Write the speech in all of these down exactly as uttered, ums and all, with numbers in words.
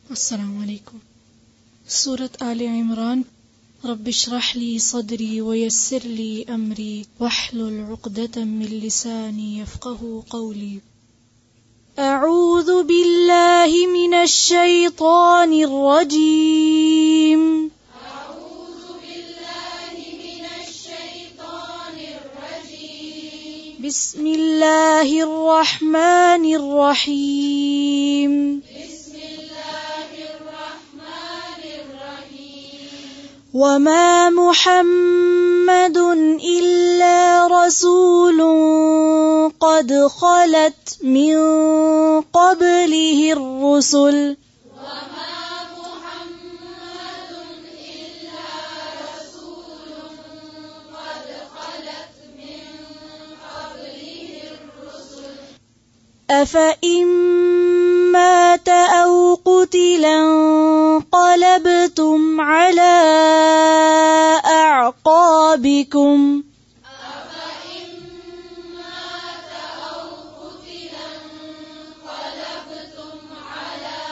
अस्सलामु अलैकुम। सूरत आले इमरान। रब्बि इश्रह ली सदरी व यस्सिर ली अमरी वहलुल उक़दतम मिन लिसानी यफ़क़हू क़ौली। अऊज़ु बिल्लाहि मिनश शैतानिर रजीम। अऊज़ु बिल्लाहि मिनश शैतानिर रजीम। बिस्मिल्लाहिर रहमानिर रहीम। वमा मुहम्मदुन इल्ला रसूलुन क़द ख़लत मिन क़ब्लिहिर रुसुल। वमा मुहम्मदुन इल्ला रसूलुन क़द ख़लत मिन क़ब्लिहिर रुसुल। अफ़इन मात औ क़ुतिला इंक़लबतुम अला अअक़ाबिकुम। अफ़इन मात औ क़ुतिला इंक़लबतुम अला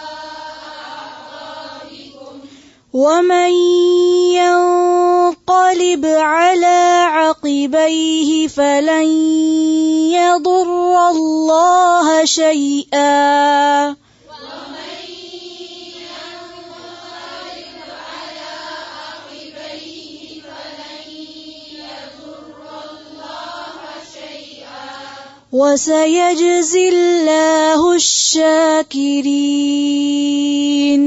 अअक़ाबिकुम। वमन यंक़लिब अला अक़िबैहि फलन यदुर्रल्लाह शैआ। वसयजज़िल्लाहु श्शाकिरीन।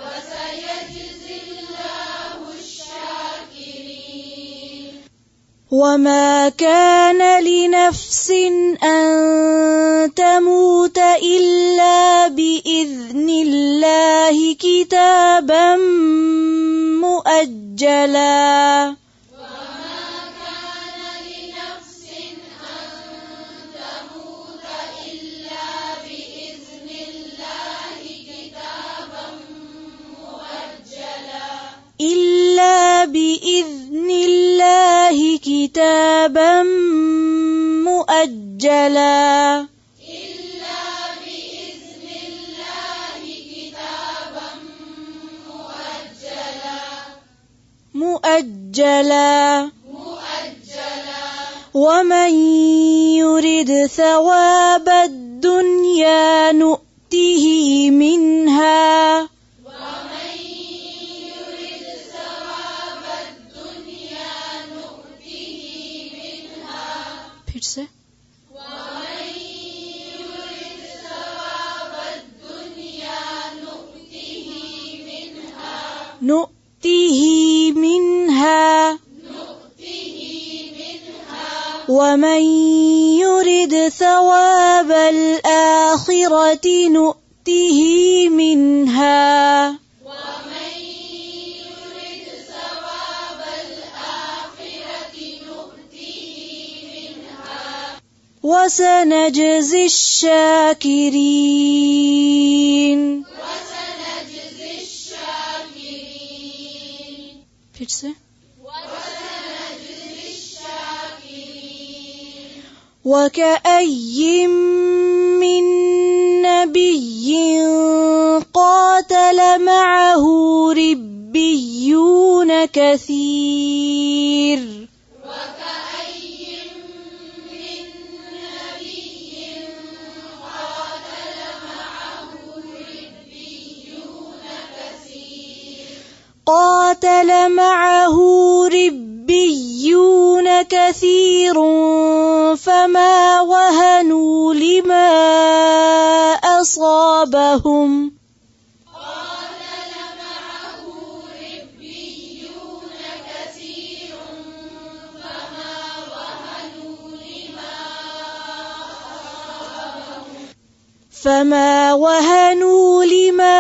वमा कान लिनफ्सिन अन तमूत इल्ला बिइज़्निल्लाहि किताबन मुअज्जला। إلا بإذن الله كتابا مؤجلا إلا بإذن الله كتابا مؤجلا مؤجلا مؤجلا ومن يرد ثواب الدنيا نؤته منها से नु'तिही मिन्हा वमन युरिद सवाबल आखिरति नु'तिही मिन्हा वसनजज़ि श्शाकिरीन। फिर से वकअय्यिम मिन नबिय्यिन क़ातल मअहू रिब्बिय्यून कसीर। قاتل معه ربيون كثير فما وهنوا لما أصابهم قاتل معه ربيون كثير فما وهنوا لما أصابهم فما وهنوا لما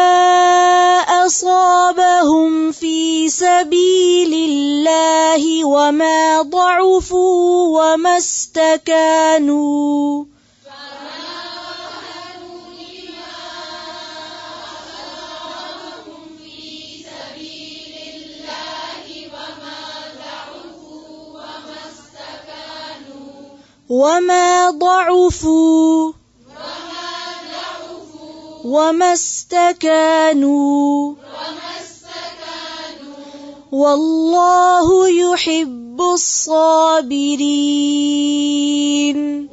أصابهم في سبيل الله وما ضعفوا وما استكانوا وما ضعفوا وما استكانوا والله يحب الصابرين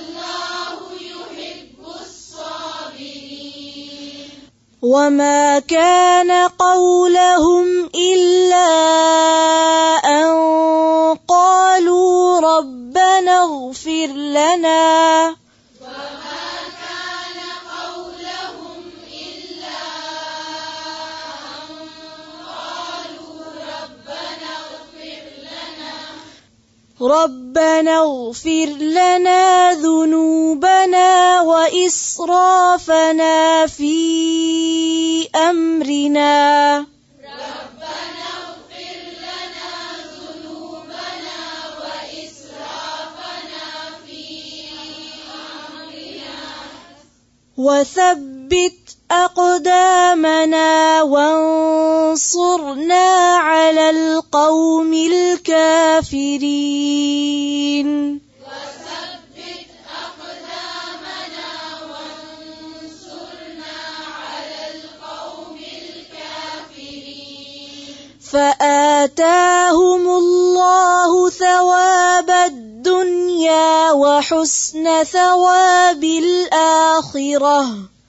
وما كان قولهم إلا أن قالوا ربنا اغفر لنا وما كان قولهم إلا أن قالوا ربنا اغفر لنا ربنا اغفر لنا ذنوبنا وإسرافنا في أمرنا ربنا اغفر لنا ذنوبنا وإسرافنا في أمرنا وثبت أقدامنا وانصرنا على القوم الكافرين وثبت أقدامنا وانصرنا على القوم الكافرين فآتاهم الله ثواب الدنيا وحسن ثواب الآخرة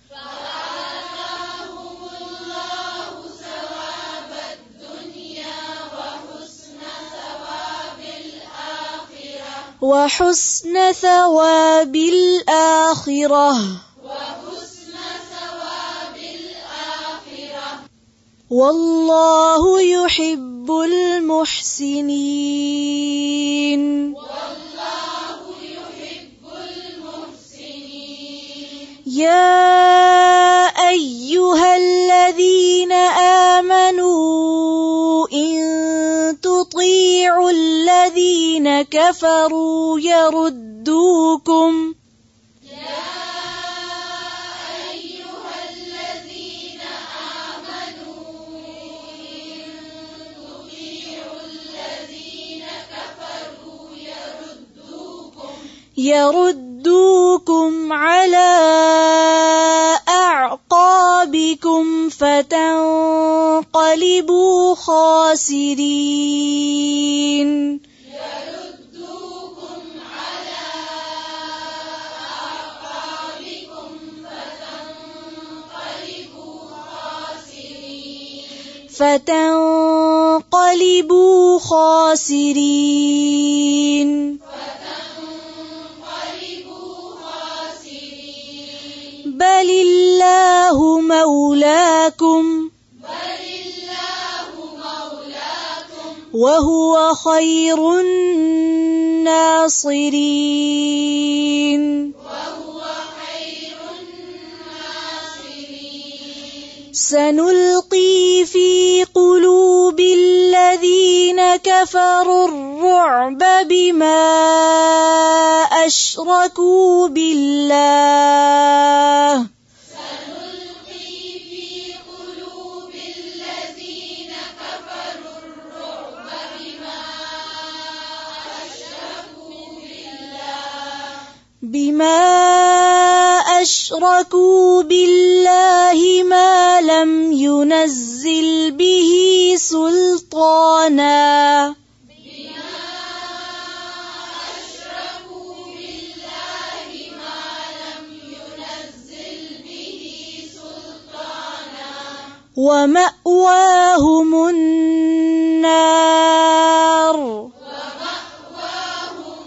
فآتاهم الله ثواب الدنيا وحسن ثواب الآخرة وحسن ثواب الآخرة وحسن ثواب الآخرة والله يحب المحسنين والله يحب المحسنين يا أيها الذين آمنوا إن تطيعوا الذين كفروا يردوكم يا أيها الذين آمنوا إن تطيعوا الذين كفروا يردوكم يردوكم على أعقابكم فتنقلبوا خاسرين يردوكم على أعقابكم فتنقلبوا خاسرين فتنقلبوا خاسرين فتنقلبوا خاسرين بل الله مولاكم بل الله مولاكم وهو خير الناصرين وهو خير الناصرين سنلقي في قلوب الذين كفروا الرعب بما أشركوا بالله سنلقي في قلوب الذين كفروا الرعب بما أشركوا بالله بما أشركوا بالله ما لم ينزل به سلطانا بما أشركوا بالله ما لم ينزل به سلطانا ومأواهم النار ومأواهم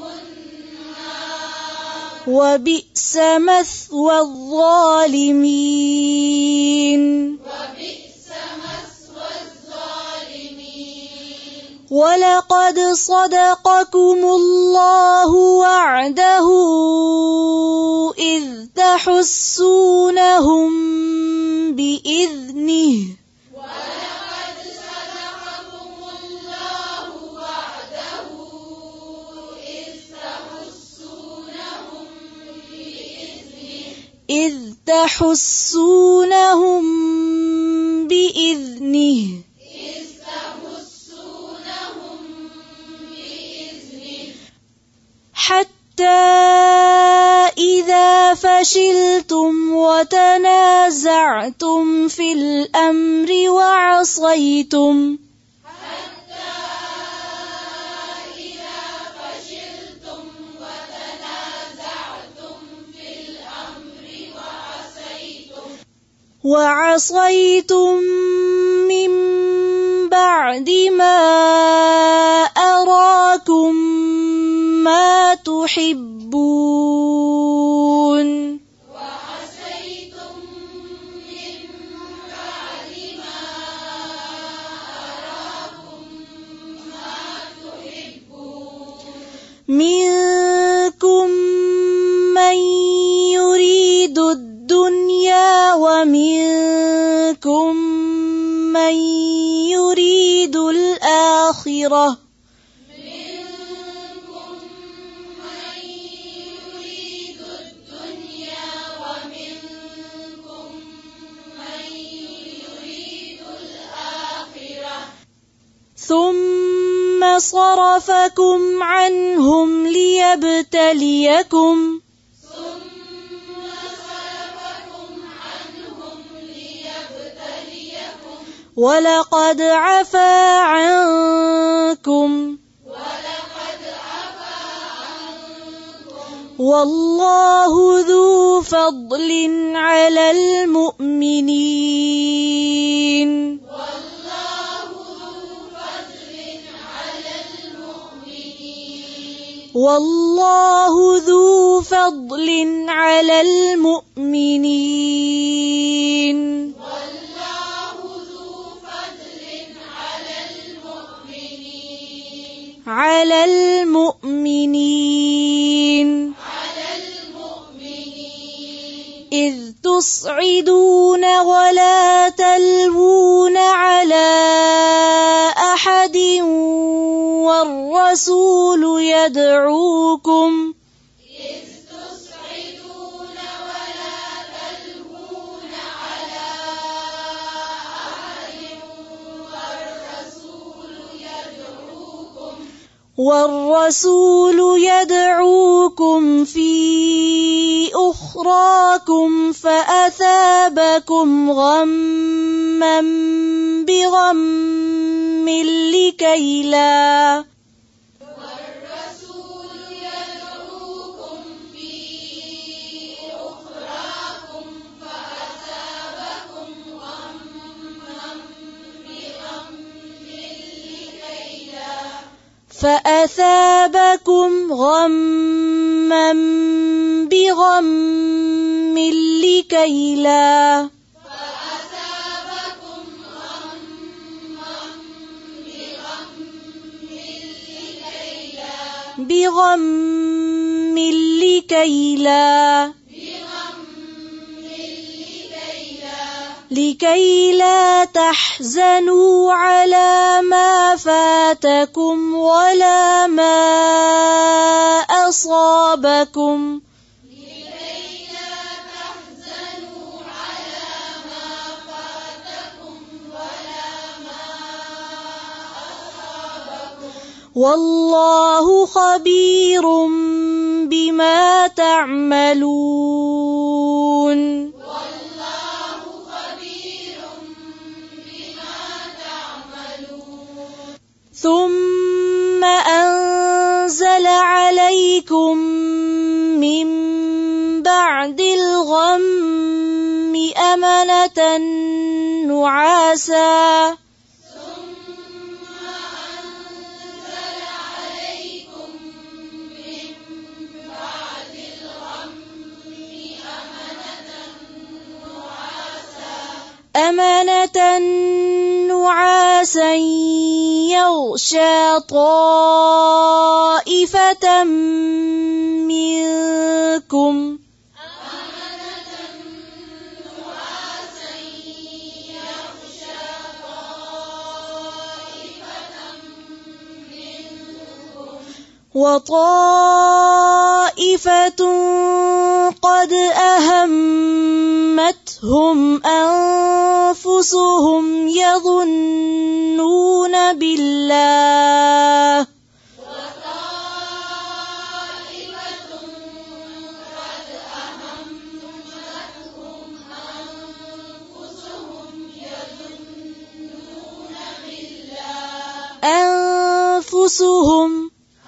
النار وبئس مثوى الظالمين وبئس مثوى الظالمين ولقد صدقكم الله وعده إذ تحسونهم بإذنه ولقد صدقكم الله وعده إذ تحسونهم بإذنه إذ تحسونهم بإذنه إذ تحسونهم بإذنه حتى إذا فشلتم وتنازعتم تنازعتم في الأمر وعصيتم حتى إذا فشلتم وتنازعتم في الأمر وعصيتم وعصيتم من بعد ما أراكم ما تحبون وعصيتم من بعد ما أراكم ما تحبون منكم من يريد الدنيا ومنكم من يريد الآخرة منكم من يريد الدنيا ومنكم من يريد الآخرة ثم صرفكم عنهم ليبتليكم ثم صرفكم عنهم ليبتليكم ولقد عفا عنكم ولقد عفا عنكم والله ذو فضل على المؤمنين والله ذو فضل على المؤمنين والله ذو فضل على المؤمنين والله ذو فضل على المؤمنين على المؤمنين على المؤمنين إذ تصعدون ولا تلوون على أحد والرسول يدعوكم إذ تصعدون ولا تلوون على أحد والرسول يدعوكم والرسول يدعوكم في أخراكم فأثابكم غما بغم لكي لا والرسول يدعوكم في أخراكم فأثابكم غما بغم لكي لا فأثابكم غما بغم لكي لا فأثابكم غما بغم لكي لا بغم لكي لا بغم لكي لا لكي لا تحزنوا على ما فاتكم ولا ما أصابكم لكي لا تحزنوا على ما فاتكم ولا ما أصابكم والله خبير بما تعملون والله خبير بما تعملون ثم أنزل عليكم من بعد الغم أمنة نعاسا ثم أنزل عليكم من بعد الغم أمنة نعاسا أمنة نعاسا يغشى طائفة منكم أمنة نعاسا يغشى طائفة منكم وطائفة قد أهمتهم أنفسهم يظنون بالله وطائفة قد أهمتهم أنفسهم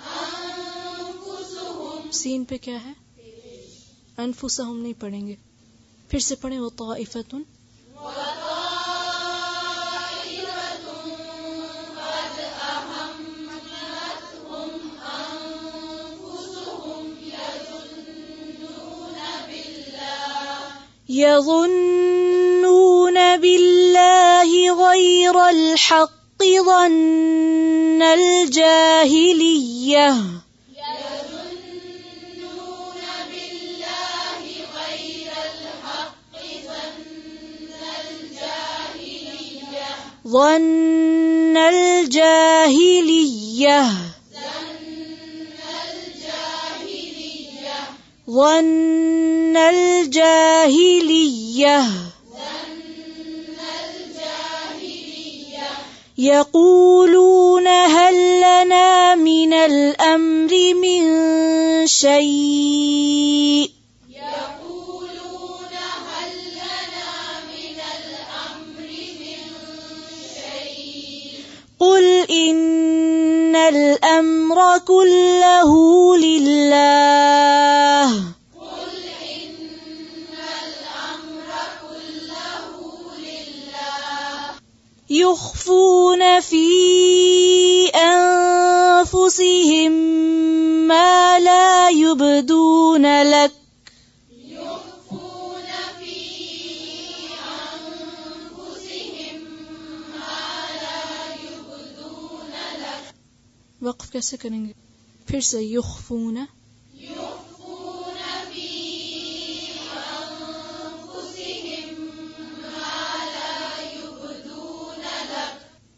सीन पे क्या है अनफुसहुम नहीं पढ़ेंगे फिर से पढ़ें वो ताइफतुन يظنون بالله غير الحق ظن الجاهلية يظنون بالله غير الحق ظن الجاهلية ظن الجاهلية ظن الجاهلية ظن الجاهلية ظن الجاهلية يقولون هل لنا من الأمر من شيء يقولون هل لنا من الأمر من شيء قل إن الأمر كله لله قل إن الأمر كله لله يخفون في أنفسهم ما لا يبدون لك يخفون في أنفسهم ما لا يبدون لك वक़्फ़ कैसे करेंगे फिर से युख्फून يخفون في أنفسهم ما لا يبدون لك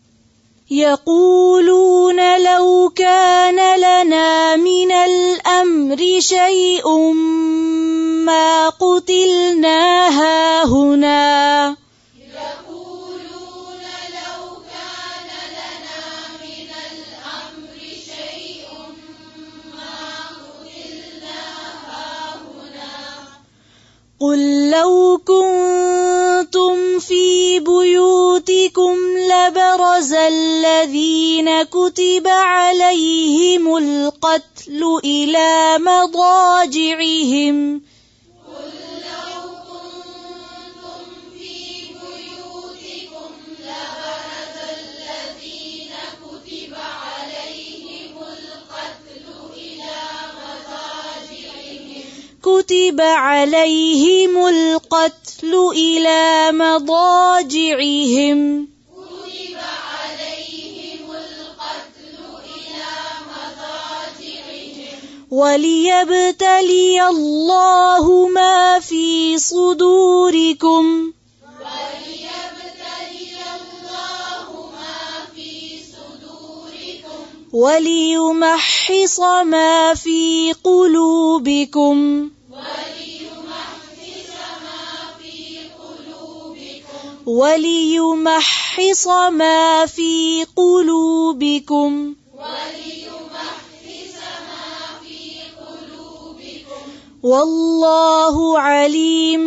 يقولون لو كان لنا من الأمر شيء ما قتلنا هاهنا يقولون لو كان لنا من الأمر شيء ما قتلنا هاهنا قل لو كنتم في بيوتكم لبرز الذين كتب عليهم القتل إلى مضاجعهم قل لو كنتم في بيوتكم لبرز الذين كتب عليهم القتل إلى مضاجعهم كتب عليهم القتل إلى مضاجعهم كتب عليهم القتل إلى مضاجعهم وليبتلي الله ما في صدوركم وليبتلي الله ما في صدوركم وليمحص ما في قلوبكم وليمحص ما في قلوبكم وليمحص ما في قلوبكم وليمحص ما في قلوبكم والله عليم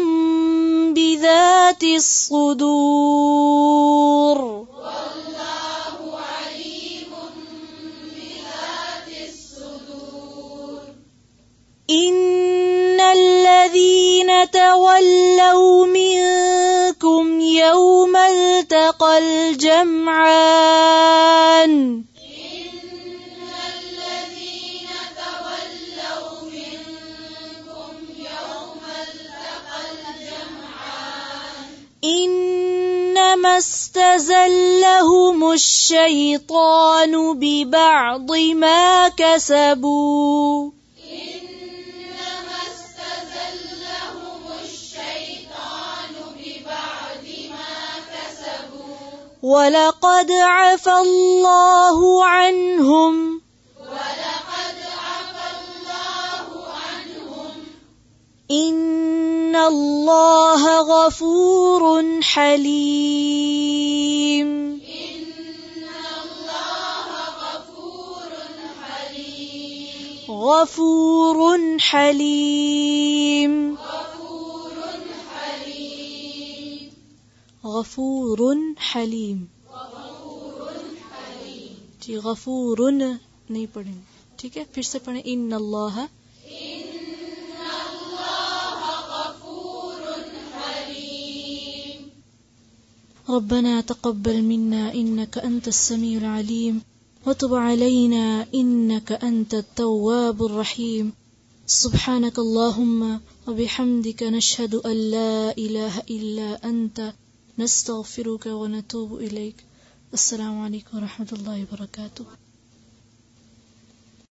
بذات الصدور والله عليم بذات الصدور إن الذين تولوا منكم يوم التقى الجمعان إن الذين تولوا منكم يوم التقى الجمعان إنما استزلهم الشيطان ببعض ما كسبوا إنما استزلهم الشيطان ببعض ما كسبوا ولقد عفى الله عنهم ولقد عفى الله عنهم إن الله غفور حليم إن الله غفور حليم غفور حليم غفور حليم غفور حليم غفور حليم जी गफूरुन नहीं पढ़ेंगे, ठीक है। फिर से पढ़ें इन्नल्लाह रब्बना तक़ब्बल मिन्ना इन्नका अंतस समीउल अलीम वतुब अलैना इन्नका अंतत तव्वाबुर रहीम सुब्हानकल्लाहुम्मा व बिहम्दिका नशहदु अन ला इलाहा इल्ला अंता नस्तगफिरुका व नतूबु इलैक। अस्सलामु अलैकुम व रहमतुल्लाहि व बरकातुहू।